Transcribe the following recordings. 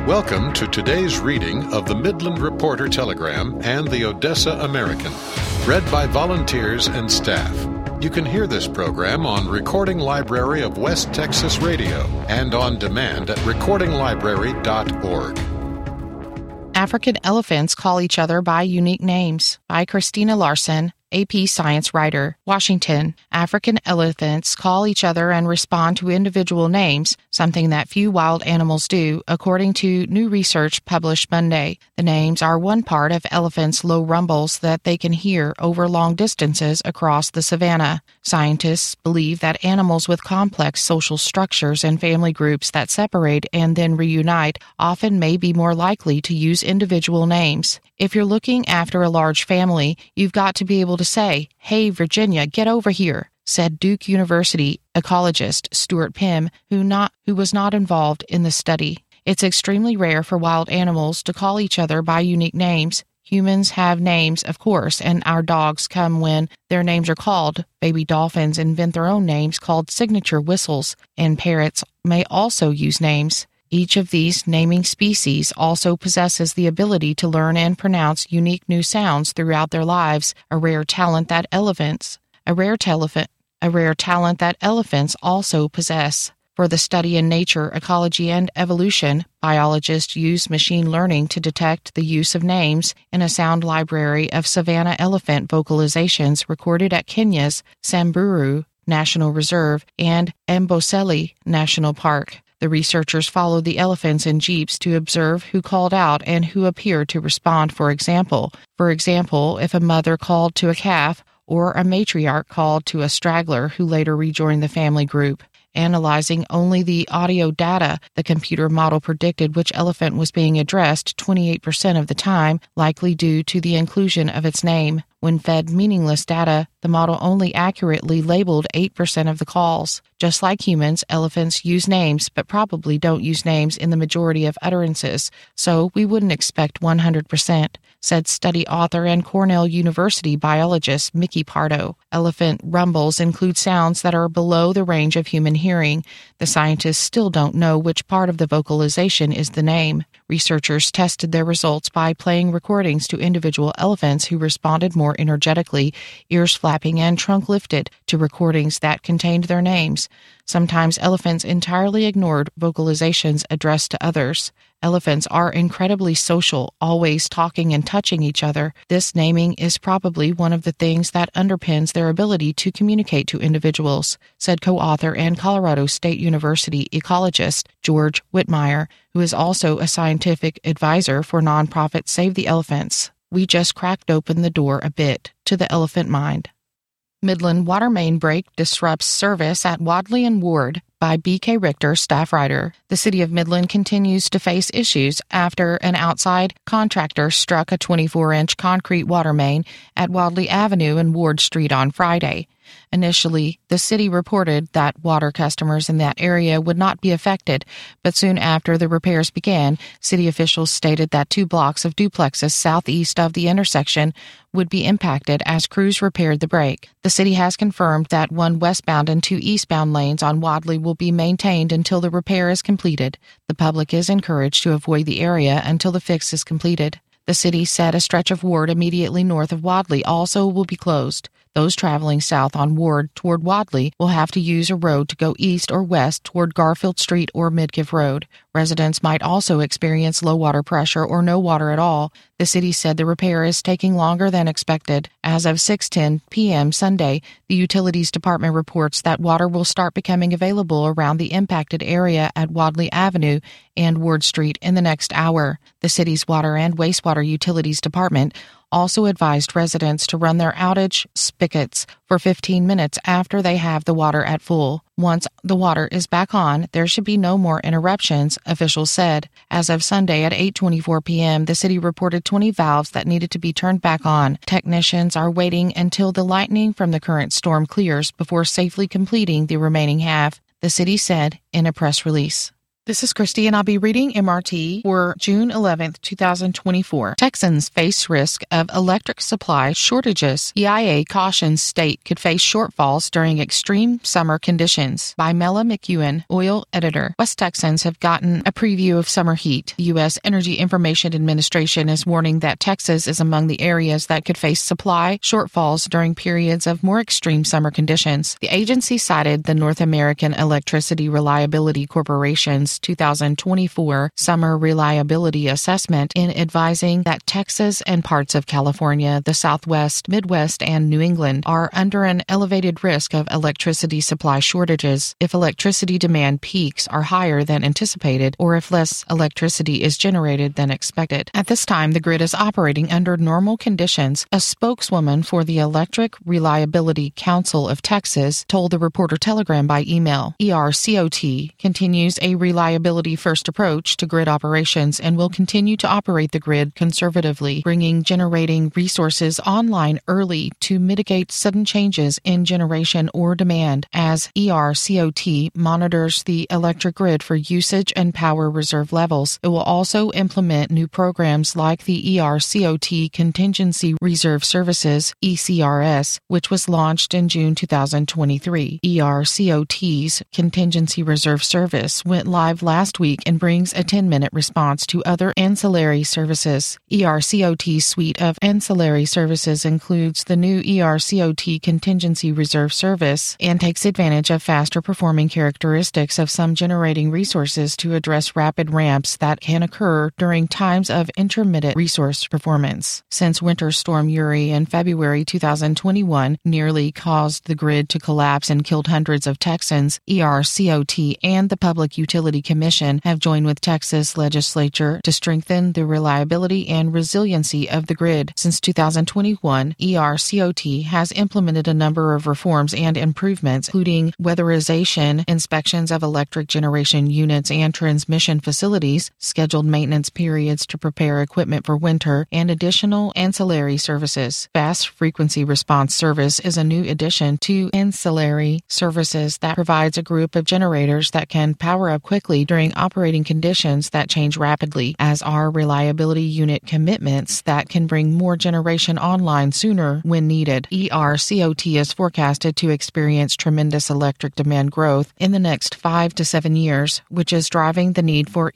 Welcome to today's reading of the Midland Reporter Telegram and the Odessa American, read by volunteers and staff. You can hear this program on Recording Library of West Texas Radio and on demand at recordinglibrary.org. African elephants call each other by unique names, by Christina Larson, AP Science writer, Washington. African elephants call each other and respond to individual names, something that few wild animals do, according to new research published Monday. The names are one part of elephants' low rumbles that they can hear over long distances across the savanna. Scientists believe that animals with complex social structures and family groups that separate and then reunite often may be more likely to use individual names. If you're looking after a large family, you've got to be able to say, "Hey, Virginia, get over here," said Duke University ecologist Stuart Pym, who was not involved in the study. It's extremely rare for wild animals to call each other by unique names. Humans have names, of course, and our dogs come when their names are called. Baby dolphins invent their own names called signature whistles, and parrots may also use names. Each of these naming species also possesses the ability to learn and pronounce unique new sounds throughout their lives, a rare talent that elephants also possess. For the study in nature, ecology, and evolution, biologists use machine learning to detect the use of names in a sound library of savanna elephant vocalizations recorded at Kenya's Samburu National Reserve and Amboseli National Park. The researchers followed the elephants in jeeps to observe who called out and who appeared to respond. For example, if a mother called to a calf or a matriarch called to a straggler who later rejoined the family group. Analyzing only the audio data, the computer model predicted which elephant was being addressed 28% of the time, likely due to the inclusion of its name. When fed meaningless data, the model only accurately labeled 8% of the calls. Just like humans, elephants use names, but probably don't use names in the majority of utterances, so we wouldn't expect 100%, said study author and Cornell University biologist Mickey Pardo. Elephant rumbles include sounds that are below the range of human hearing. The scientists still don't know which part of the vocalization is the name. Researchers tested their results by playing recordings to individual elephants who responded more energetically, ears flapping and trunk lifted, to recordings that contained their names. Sometimes elephants entirely ignored vocalizations addressed to others. Elephants are incredibly social, always talking and touching each other. This naming is probably one of the things that underpins their ability to communicate to individuals, said co-author and Colorado State University ecologist George Whitmire, who is also a scientific advisor for nonprofit Save the Elephants. We just cracked open the door a bit to the elephant mind. Midland water main break disrupts service at Wadley and Ward, by B.K. Richter, staff writer. The city of Midland continues to face issues after an outside contractor struck a 24-inch concrete water main at Wadley Avenue and Ward Street on Friday. Initially, the city reported that water customers in that area would not be affected, but soon after the repairs began, city officials stated that 2 blocks of duplexes southeast of the intersection would be impacted as crews repaired the break. The city has confirmed that 1 westbound and 2 eastbound lanes on Wadley will be maintained until the repair is completed. The public is encouraged to avoid the area until the fix is completed. The city said a stretch of Ward immediately north of Wadley also will be closed. Those traveling south on Ward toward Wadley will have to use a road to go east or west toward Garfield Street or Midkiff Road. Residents might also experience low water pressure or no water at all. The city said the repair is taking longer than expected. As of 6:10 p.m. Sunday, the Utilities Department reports that water will start becoming available around the impacted area at Wadley Avenue and Ward Street in the next hour. The city's Water and Wastewater Utilities Department also advised residents to run their outage spigots for 15 minutes after they have the water at full. Once the water is back on, there should be no more interruptions, officials said. As of Sunday at 8:24 p.m., the city reported 20 valves that needed to be turned back on. Technicians are waiting until the lightning from the current storm clears before safely completing the remaining half, the city said in a press release. This is Christy, and I'll be reading MRT for June 11th, 2024. Texans face risk of electric supply shortages. EIA cautions state could face shortfalls during extreme summer conditions. By Mela McEwen, oil editor. West Texans have gotten a preview of summer heat. The U.S. Energy Information Administration is warning that Texas is among the areas that could face supply shortfalls during periods of more extreme summer conditions. The agency cited the North American Electricity Reliability Corporation's 2024 Summer Reliability Assessment in advising that Texas and parts of California, the Southwest, Midwest, and New England are under an elevated risk of electricity supply shortages if electricity demand peaks are higher than anticipated or if less electricity is generated than expected. At this time, the grid is operating under normal conditions. A spokeswoman for the Electric Reliability Council of Texas told the Reporter Telegram by email. ERCOT continues a reliability-first approach to grid operations and will continue to operate the grid conservatively, bringing generating resources online early to mitigate sudden changes in generation or demand as ERCOT monitors the electric grid for usage and power reserve levels. It will also implement new programs like the ERCOT Contingency Reserve Services, ECRS, which was launched in June 2023. ERCOT's Contingency Reserve Service went live last week and brings a 10-minute response to other ancillary services. ERCOT's suite of ancillary services includes the new ERCOT Contingency Reserve Service and takes advantage of faster performing characteristics of some generating resources to address rapid ramps that can occur during times of intermittent resource performance. Since Winter Storm Uri in February 2021 nearly caused the grid to collapse and killed hundreds of Texans, ERCOT and the Public Utility Commission have joined with Texas legislature to strengthen the reliability and resiliency of the grid. Since 2021, ERCOT has implemented a number of reforms and improvements, including weatherization, inspections of electric generation units and transmission facilities, scheduled maintenance periods to prepare equipment for winter, and additional ancillary services. Fast Frequency Response Service is a new addition to ancillary services that provides a group of generators that can power up quickly during operating conditions that change rapidly, as are reliability unit commitments that can bring more generation online sooner when needed. ERCOT is forecasted to experience tremendous electric demand growth in the next 5 to 7 years, which is driving the need for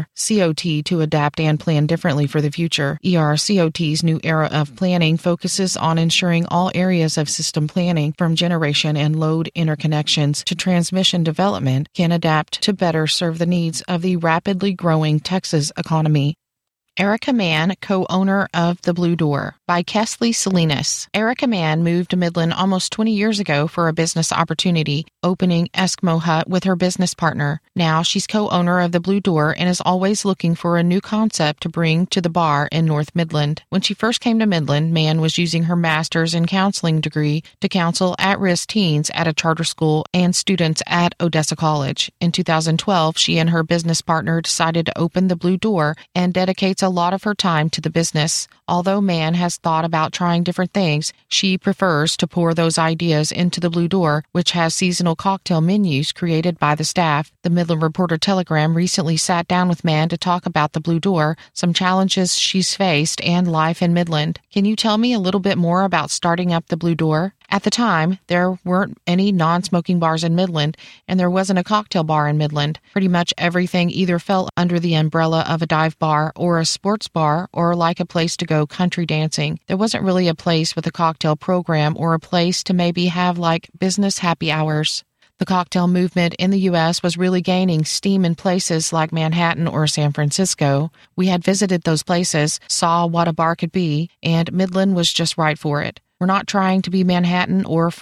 ERCOT to adapt and plan differently for the future. ERCOT's new era of planning focuses on ensuring all areas of system planning, from generation and load interconnections to transmission development, can adapt to better serve the needs of the rapidly growing Texas economy. Erica Mann, co-owner of The Blue Door, by Kesley Salinas. Erica Mann moved to Midland almost 20 years ago for a business opportunity, opening Eskimo Hut with her business partner. Now she's co-owner of The Blue Door and is always looking for a new concept to bring to the bar in North Midland. When she first came to Midland, Mann was using her master's in counseling degree to counsel at-risk teens at a charter school and students at Odessa College. In 2012, she and her business partner decided to open The Blue Door and dedicates a lot of her time to the business. Although Mann has thought about trying different things, she prefers to pour those ideas into The Blue Door, which has seasonal cocktail menus created by the staff. The Midland Reporter Telegram recently sat down with Mann to talk about The Blue Door, some challenges she's faced, and life in Midland. Can you tell me a little bit more about starting up The Blue Door? At the time, there weren't any non-smoking bars in Midland, and there wasn't a cocktail bar in Midland. Pretty much everything either fell under the umbrella of a dive bar or a sports bar or like a place to go country dancing. There wasn't really a place with a cocktail program or a place to maybe have like business happy hours. The cocktail movement in the U.S. was really gaining steam in places like Manhattan or San Francisco. We had visited those places, saw what a bar could be, and Midland was just right for it. We're not trying to be Manhattan or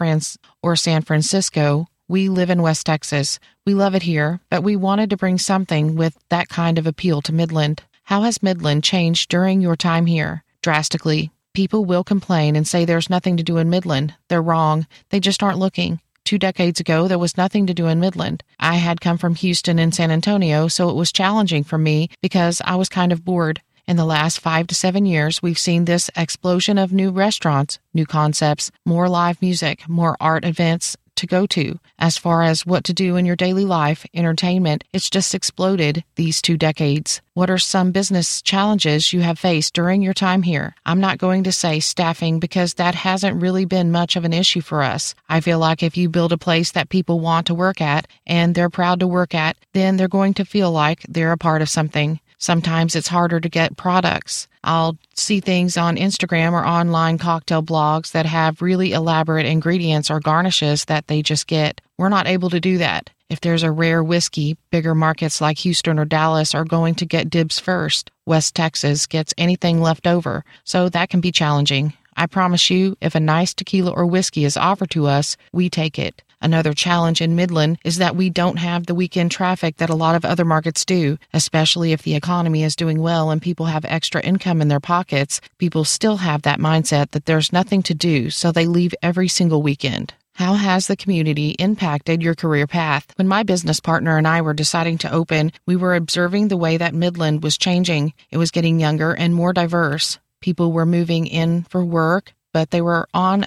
San Francisco. We live in West Texas. We love it here, but we wanted to bring something with that kind of appeal to Midland. How has Midland changed during your time here? Drastically. People will complain and say there's nothing to do in Midland. They're wrong. They just aren't looking. 2 decades ago, there was nothing to do in Midland. I had come from Houston and San Antonio, so it was challenging for me because I was kind of bored. In the last 5 to 7 years, we've seen this explosion of new restaurants, new concepts, more live music, more art events, to go to. As far as what to do in your daily life, entertainment, it's just exploded these 2 decades. What are some business challenges you have faced during your time here? I'm not going to say staffing because that hasn't really been much of an issue for us. I feel like if you build a place that people want to work at and they're proud to work at, then they're going to feel like they're a part of something. Sometimes it's harder to get products. I'll see things on Instagram or online cocktail blogs that have really elaborate ingredients or garnishes that they just get. We're not able to do that. If there's a rare whiskey, bigger markets like Houston or Dallas are going to get dibs first. West Texas gets anything left over, so that can be challenging. I promise you, if a nice tequila or whiskey is offered to us, we take it. Another challenge in Midland is that we don't have the weekend traffic that a lot of other markets do, especially if the economy is doing well and people have extra income in their pockets. People still have that mindset that there's nothing to do, so they leave every single weekend. How has the community impacted your career path? When my business partner and I were deciding to open, we were observing the way that Midland was changing. It was getting younger and more diverse. People were moving in for work, but they were on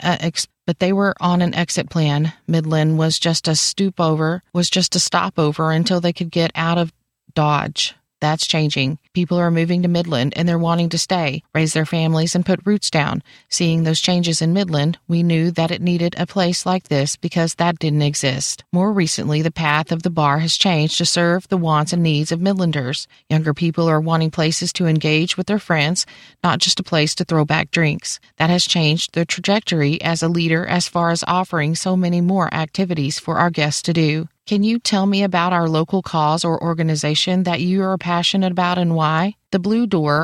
an exit plan. Midland was just a stopover until they could get out of Dodge. That's changing. People are moving to Midland and they're wanting to stay, raise their families, and put roots down. Seeing those changes in Midland, we knew that it needed a place like this because that didn't exist. More recently, the path of the bar has changed to serve the wants and needs of Midlanders. Younger people are wanting places to engage with their friends, not just a place to throw back drinks. That has changed the trajectory as a leader as far as offering so many more activities for our guests to do. Can you tell me about our local cause or organization that you are passionate about and why? At the Blue Door,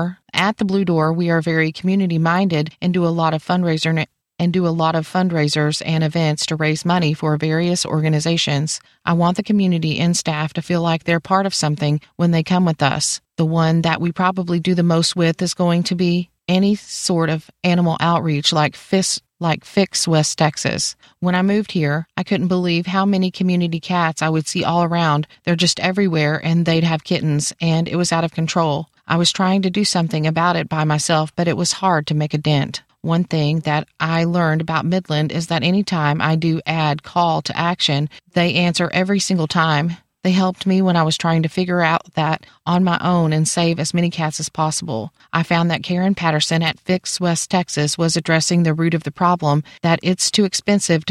we are very community-minded and do a lot of fundraisers and events to raise money for various organizations. I want the community and staff to feel like they're part of something when they come with us. The one that we probably do the most with is going to be any sort of animal outreach like Fix West Texas. When I moved here, I couldn't believe how many community cats I would see all around. They're just everywhere, and they'd have kittens, and it was out of control. I was trying to do something about it by myself, but it was hard to make a dent. One thing that I learned about Midland is that anytime I do add call to action, they answer every single time. They helped me when I was trying to figure out that on my own and save as many cats as possible. I found that Karen Patterson at Fix West Texas was addressing the root of the problem, that it's too expensive to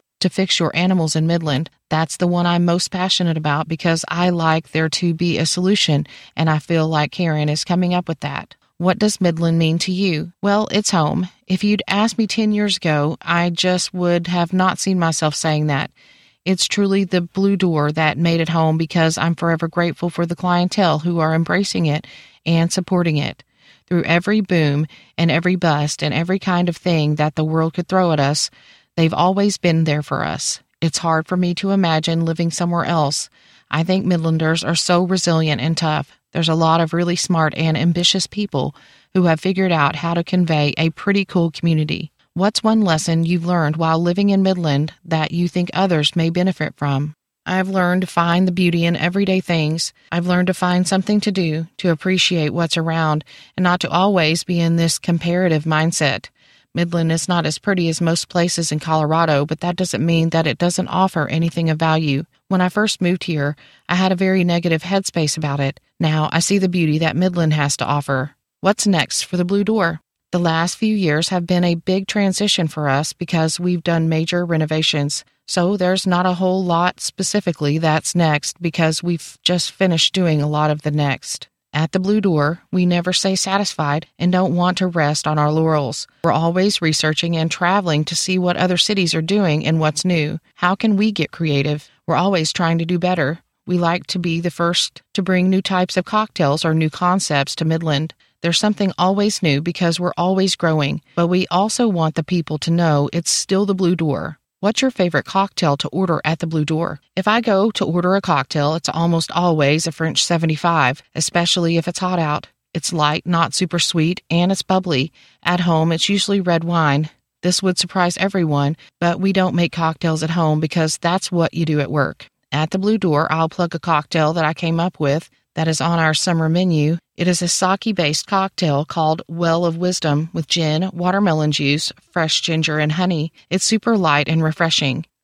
fix your animals in Midland. That's the one I'm most passionate about because I like there to be a solution, and I feel like Karen is coming up with that. What does Midland mean to you? Well, it's home. If you'd asked me 10 years ago, I just would have not seen myself saying that. It's truly the Blue Door that made it home because I'm forever grateful for the clientele who are embracing it and supporting it. Through every boom and every bust and every kind of thing that the world could throw at us, they've always been there for us. It's hard for me to imagine living somewhere else. I think Midlanders are so resilient and tough. There's a lot of really smart and ambitious people who have figured out how to convey a pretty cool community. What's one lesson you've learned while living in Midland that you think others may benefit from? I've learned to find the beauty in everyday things. I've learned to find something to do, to appreciate what's around, and not to always be in this comparative mindset. Midland is not as pretty as most places in Colorado, but that doesn't mean that it doesn't offer anything of value. When I first moved here, I had a very negative headspace about it. Now I see the beauty that Midland has to offer. What's next for the Blue Door? The last few years have been a big transition for us because we've done major renovations. So there's not a whole lot specifically that's next because we've just finished doing a lot of the next. At the Blue Door, we never stay satisfied and don't want to rest on our laurels. We're always researching and traveling to see what other cities are doing and what's new. How can we get creative? We're always trying to do better. We like to be the first to bring new types of cocktails or new concepts to Midland. There's something always new because we're always growing, but we also want the people to know it's still the Blue Door. What's your favorite cocktail to order at the Blue Door? If I go to order a cocktail, it's almost always a French 75, especially if it's hot out. It's light, not super sweet, and it's bubbly. At home, it's usually red wine. This would surprise everyone, but we don't make cocktails at home because that's what you do at work. At the Blue Door, I'll plug a cocktail that I came up with that is on our summer menu. It is a sake-based cocktail called Well of Wisdom with gin, watermelon juice, fresh ginger, and honey. It's super light and refreshing.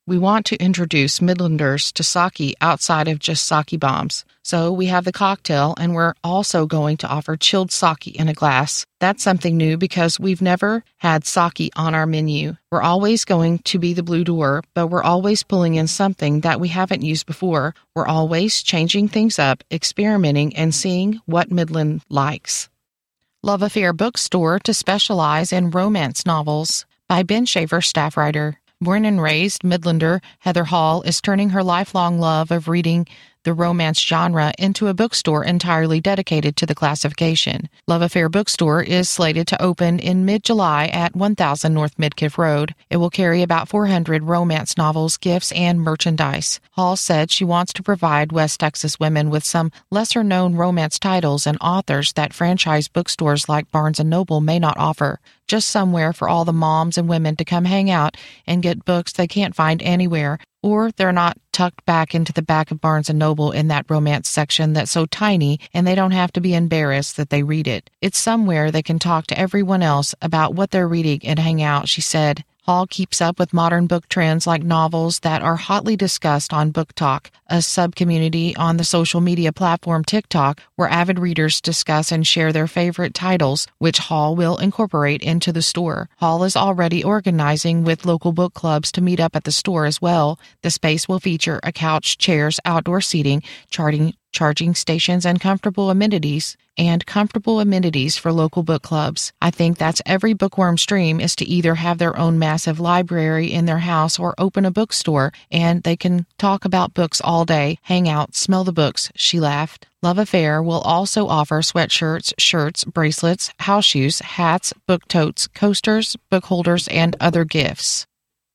We want to introduce Midlanders to sake outside of just sake bombs. So we have the cocktail, and we're also going to offer chilled sake in a glass. That's something new because we've never had sake on our menu. We're always going to be the Blue Door, but we're always pulling in something that we haven't used before. We're always changing things up, experimenting, and seeing what Midland likes. Love Affair Bookstore to specialize in romance novels by Ben Shaver, staff writer. Born and raised Midlander, Heather Hall is turning her lifelong love of reading the romance genre into a bookstore entirely dedicated to the classification. Love Affair Bookstore is slated to open in mid-July at 1000 North Midkiff Road. It will carry about 400 romance novels, gifts, and merchandise. Hall said she wants to provide West Texas women with some lesser-known romance titles and authors that franchise bookstores like Barnes & Noble may not offer. Just somewhere for all the moms and women to come hang out and get books they can't find anywhere, or they're not tucked back into the back of Barnes & Noble in that romance section that's so tiny and they don't have to be embarrassed that they read it. It's somewhere they can talk to everyone else about what they're reading and hang out, she said. Hall keeps up with modern book trends like novels that are hotly discussed on Book Talk, a sub-community on the social media platform TikTok where avid readers discuss and share their favorite titles, which Hall will incorporate into the store. Hall is already organizing with local book clubs to meet up at the store as well. The space will feature a couch, chairs, outdoor seating, charging stations, and comfortable amenities for local book clubs. I think that's every bookworm's dream, is to either have their own massive library in their house or open a bookstore, and they can talk about books all day, hang out, smell the books, she laughed. Love Affair will also offer sweatshirts, shirts, bracelets, house shoes, hats, book totes, coasters, book holders, and other gifts.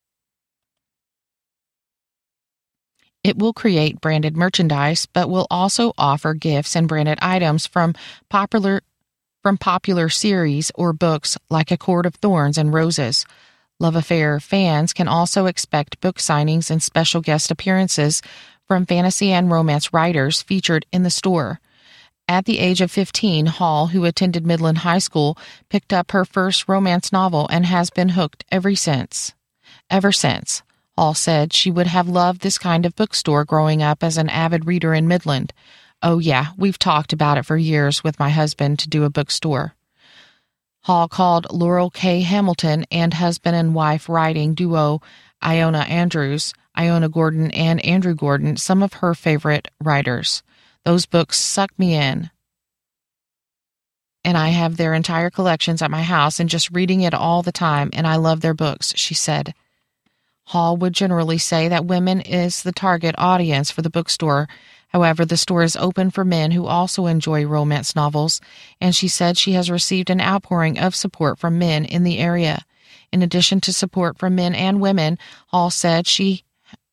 It will create branded merchandise, but will also offer gifts and branded items from popular series or books like A Court of Thorns and Roses. Love Affair fans can also expect book signings and special guest appearances from fantasy and romance writers featured in the store. At the age of 15, Hall, who attended Midland High School, picked up her first romance novel and has been hooked ever since. Hall said she would have loved this kind of bookstore growing up as an avid reader in Midland. Oh yeah, we've talked about it for years with my husband to do a bookstore. Hall called Laurel K. Hamilton and husband and wife writing duo Iona Gordon and Andrew Gordon some of her favorite writers. Those books suck me in. And I have their entire collections at my house and just reading it all the time, and I love their books, she said. Hall would generally say that women is the target audience for the bookstore. However, the store is open for men who also enjoy romance novels, and she said she has received an outpouring of support from men in the area. In addition to support from men and women, Hall said she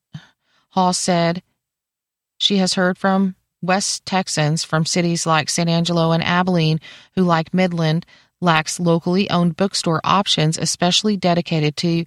has heard from West Texans from cities like San Angelo and Abilene who, like Midland, lacks locally owned bookstore options, especially dedicated to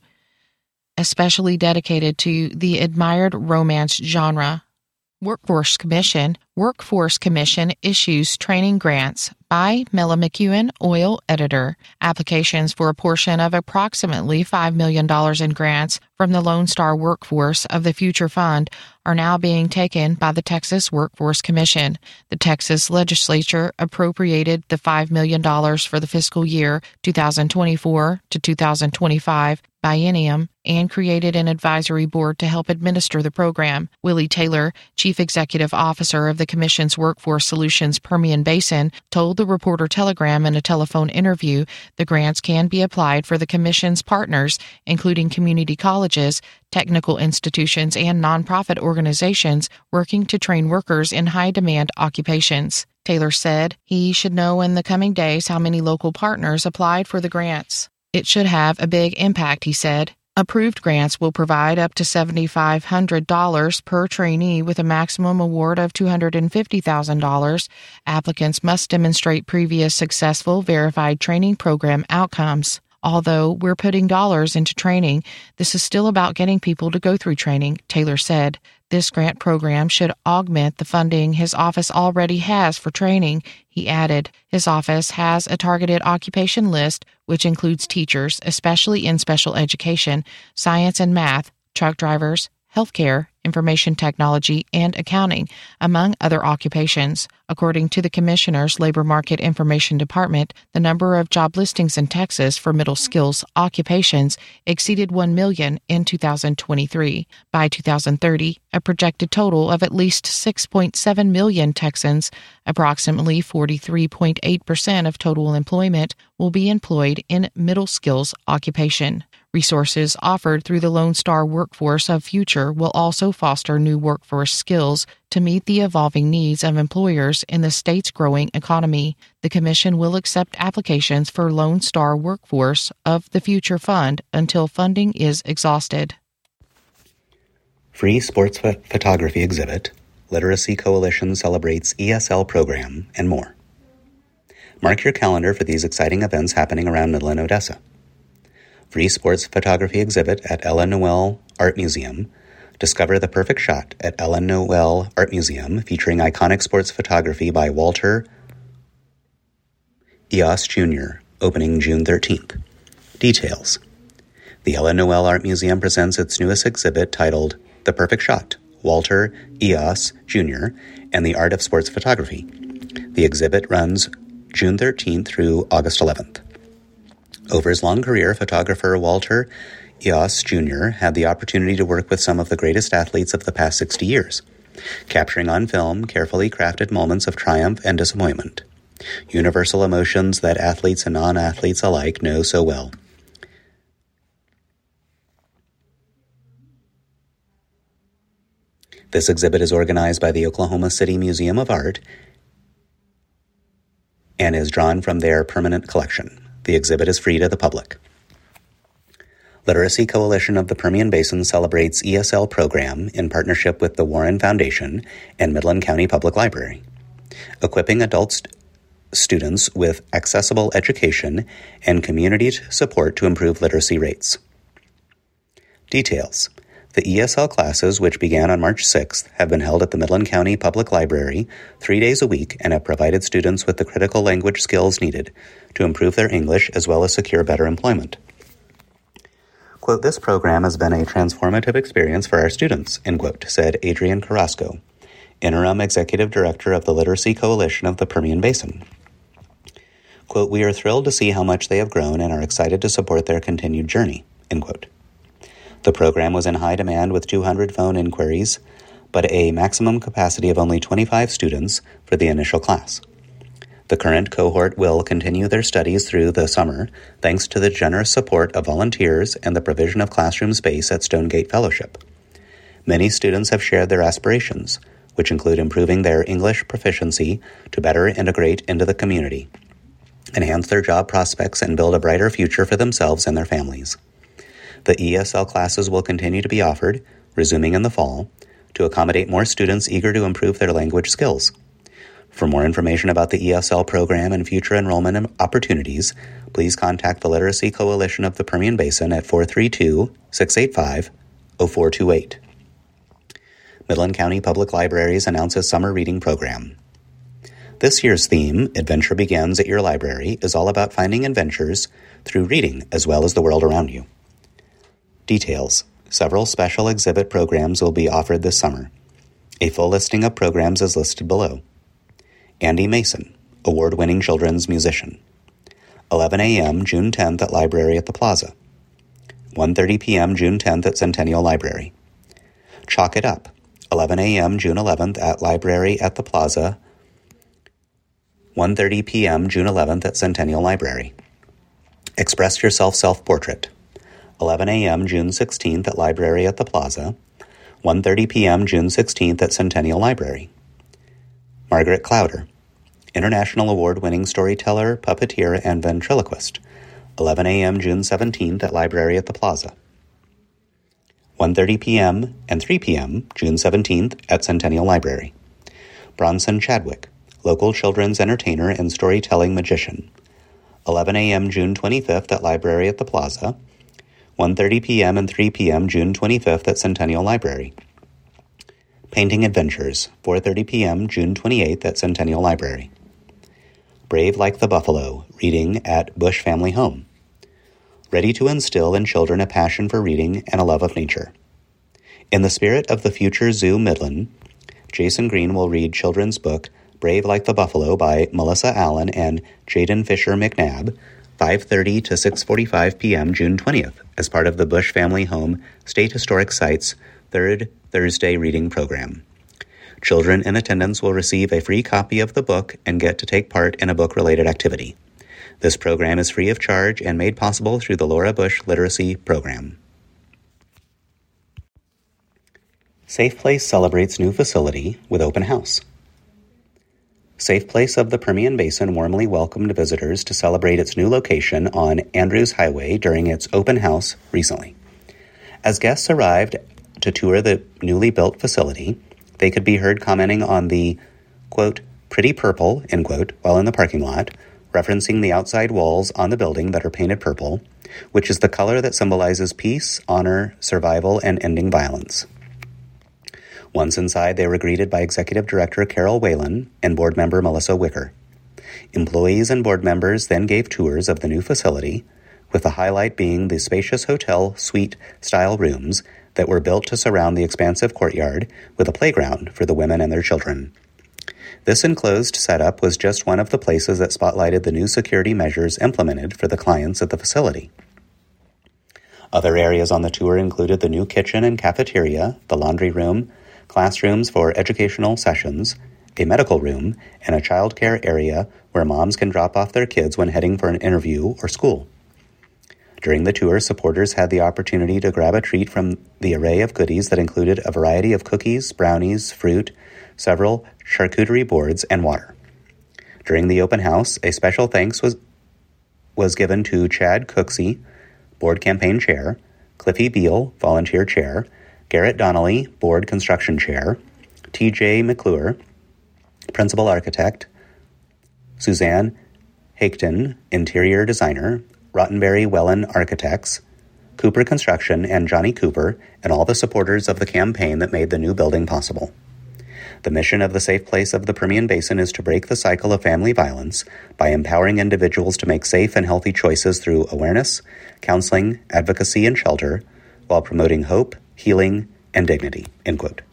the admired romance genre. Workforce Commission issues training grants by Mela McEwen, oil editor. Applications for a portion of approximately $5 million in grants from the Lone Star Workforce of the Future Fund are now being taken by the Texas Workforce Commission. The Texas legislature appropriated the $5 million for the fiscal year 2024 to 2025 biennium and created an advisory board to help administer the program. Willie Taylor, Chief Executive Officer of the Commission's Workforce Solutions Permian Basin, told the Reporter-Telegram in a telephone interview the grants can be applied for the Commission's partners, including community colleges, technical institutions, and nonprofit organizations working to train workers in high-demand occupations. Taylor said he should know in the coming days how many local partners applied for the grants. It should have a big impact, he said. Approved grants will provide up to $7,500 per trainee with a maximum award of $250,000. Applicants must demonstrate previous successful verified training program outcomes. Although we're putting dollars into training, this is still about getting people to go through training, Taylor said. This grant program should augment the funding his office already has for training, he added. His office has a targeted occupation list, which includes teachers, especially in special education, science and math, truck drivers, healthcare, information technology, and accounting, among other occupations. According to the Commissioner's Labor Market Information Department, the number of job listings in Texas for middle skills occupations exceeded 1 million in 2023. By 2030, a projected total of at least 6.7 million Texans, approximately 43.8% of total employment, will be employed in middle skills occupation. Resources offered through the Lone Star Workforce of Future will also foster new workforce skills to meet the evolving needs of employers in the state's growing economy. The Commission will accept applications for Lone Star Workforce of the Future Fund until funding is exhausted. Free sports photography exhibit, Literacy Coalition celebrates ESL program, and more. Mark your calendar for these exciting events happening around Midland, Odessa. Free sports photography exhibit at Ellen Noel Art Museum. Discover the perfect shot at Ellen Noel Art Museum, featuring iconic sports photography by Walter Eos Jr., opening June 13th. Details. The Ellen Noel Art Museum presents its newest exhibit titled The Perfect Shot, Walter Eos Jr., and the Art of Sports Photography. The exhibit runs June 13th through August 11th. Over his long career, photographer Walter Eos Jr. had the opportunity to work with some of the greatest athletes of the past 60 years, capturing on film carefully crafted moments of triumph and disappointment, universal emotions that athletes and non-athletes alike know so well. This exhibit is organized by the Oklahoma City Museum of Art and is drawn from their permanent collection. The exhibit is free to the public. Literacy Coalition of the Permian Basin celebrates ESL program in partnership with the Warren Foundation and Midland County Public Library, equipping adult students with accessible education and community support to improve literacy rates. Details. The ESL classes, which began on March 6th, have been held at the Midland County Public Library 3 days a week and have provided students with the critical language skills needed to improve their English as well as secure better employment. Quote, "This program has been a transformative experience for our students," end quote, said Adrian Carrasco, Interim Executive Director of the Literacy Coalition of the Permian Basin. Quote, "We are thrilled to see how much they have grown and are excited to support their continued journey," end quote. The program was in high demand with 200 phone inquiries, but a maximum capacity of only 25 students for the initial class. The current cohort will continue their studies through the summer thanks to the generous support of volunteers and the provision of classroom space at Stonegate Fellowship. Many students have shared their aspirations, which include improving their English proficiency to better integrate into the community, enhance their job prospects, and build a brighter future for themselves and their families. The ESL classes will continue to be offered, resuming in the fall, to accommodate more students eager to improve their language skills. For more information about the ESL program and future enrollment opportunities, please contact the Literacy Coalition of the Permian Basin at 432-685-0428. Midland County Public Libraries announces summer reading program. This year's theme, Adventure Begins at Your Library, is all about finding adventures through reading as well as the world around you. Details. Several special exhibit programs will be offered this summer. A full listing of programs is listed below. Andy Mason, award-winning children's musician. 11 a.m. June 10th at Library at the Plaza. 1:30 p.m. June 10th at Centennial Library. Chalk It Up, 11 a.m. June 11th at Library at the Plaza. 1:30 p.m. June 11th at Centennial Library. Express Yourself Self-Portrait, 11 a.m. June 16th at Library at the Plaza, 1:30 p.m. June 16th at Centennial Library. Margaret Clowder, International Award-winning storyteller, puppeteer, and ventriloquist, 11 a.m. June 17th at Library at the Plaza. 1:30 p.m. and 3 p.m. June 17th at Centennial Library. Bronson Chadwick, local children's entertainer and storytelling magician, 11 a.m. June 25th at Library at the Plaza, 1:30 p.m. and 3 p.m. June 25th at Centennial Library. Painting Adventures, 4:30 p.m. June 28th at Centennial Library. Brave Like the Buffalo, reading at Bush Family Home. Ready to instill in children a passion for reading and a love of nature. In the spirit of the future Zoo Midland, Jason Green will read children's book Brave Like the Buffalo by Melissa Allen and Jaden Fisher McNabb, 5:30 to 6:45 p.m. June 20th, as part of the Bush Family Home State Historic Sites Third Thursday Reading Program. Children in attendance will receive a free copy of the book and get to take part in a book-related activity. This program is free of charge and made possible through the Laura Bush Literacy Program. Safe Place celebrates new facility with open house. Safe Place of the Permian Basin warmly welcomed visitors to celebrate its new location on Andrews Highway during its open house recently. As guests arrived to tour the newly built facility, they could be heard commenting on the, quote, pretty purple, end quote, while in the parking lot, referencing the outside walls on the building that are painted purple, which is the color that symbolizes peace, honor, survival, and ending violence. Once inside, they were greeted by Executive Director Carol Whalen and Board Member Melissa Wicker. Employees and board members then gave tours of the new facility, with the highlight being the spacious hotel suite-style rooms that were built to surround the expansive courtyard with a playground for the women and their children. This enclosed setup was just one of the places that spotlighted the new security measures implemented for the clients at the facility. Other areas on the tour included the new kitchen and cafeteria, the laundry room, classrooms for educational sessions, a medical room, and a child care area where moms can drop off their kids when heading for an interview or school. During the tour, supporters had the opportunity to grab a treat from the array of goodies that included a variety of cookies, brownies, fruit, several charcuterie boards, and water. During the open house, a special thanks was given to Chad Cooksey, Board Campaign Chair, Cliffy Beal, Volunteer Chair, Garrett Donnelly, Board Construction Chair, T.J. McClure, Principal Architect, Suzanne Haketon, Interior Designer, Rottenberry Wellen Architects, Cooper Construction, and Johnny Cooper, and all the supporters of the campaign that made the new building possible. The mission of the Safe Place of the Permian Basin is to break the cycle of family violence by empowering individuals to make safe and healthy choices through awareness, counseling, advocacy, and shelter, while promoting hope, healing, and dignity, end quote.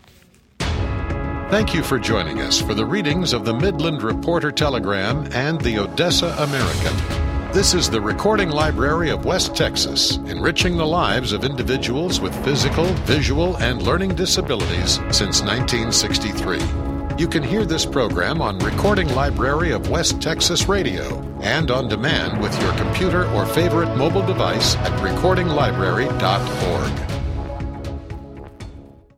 Thank you for joining us for the readings of the Midland Reporter Telegram and the Odessa American. This is the Recording Library of West Texas, enriching the lives of individuals with physical, visual, and learning disabilities since 1963. You can hear this program on Recording Library of West Texas Radio and on demand with your computer or favorite mobile device at recordinglibrary.org.